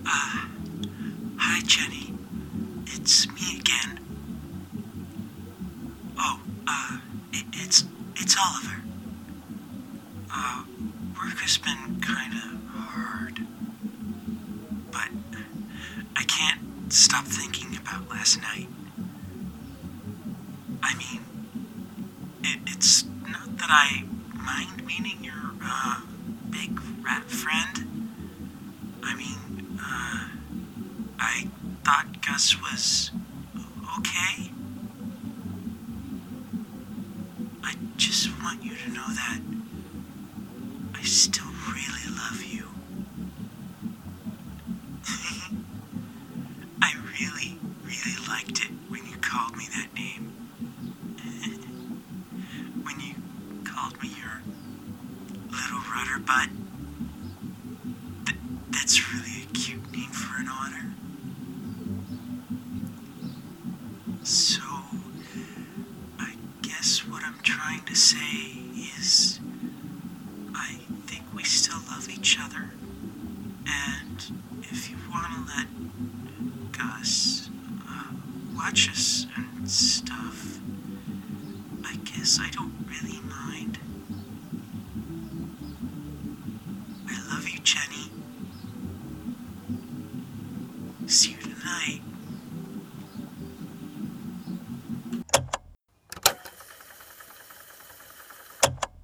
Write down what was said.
Uh, Hi, Jenny. It's me again. Oh, it's Oliver. Uh, Work has been kinda hard, but I can't stop thinking about last night. I mean, it's not that I mind meeting your, big rat friend. I mean, I thought Gus was okay. I just want you to know that I still really love you. I really, really liked it when you called me that name. When you called me your little rudder butt. That's really a cute name for an otter. So, I guess what I'm trying to say is I think we still love each other. And if you want to let Gus watch us and stuff, I guess I don't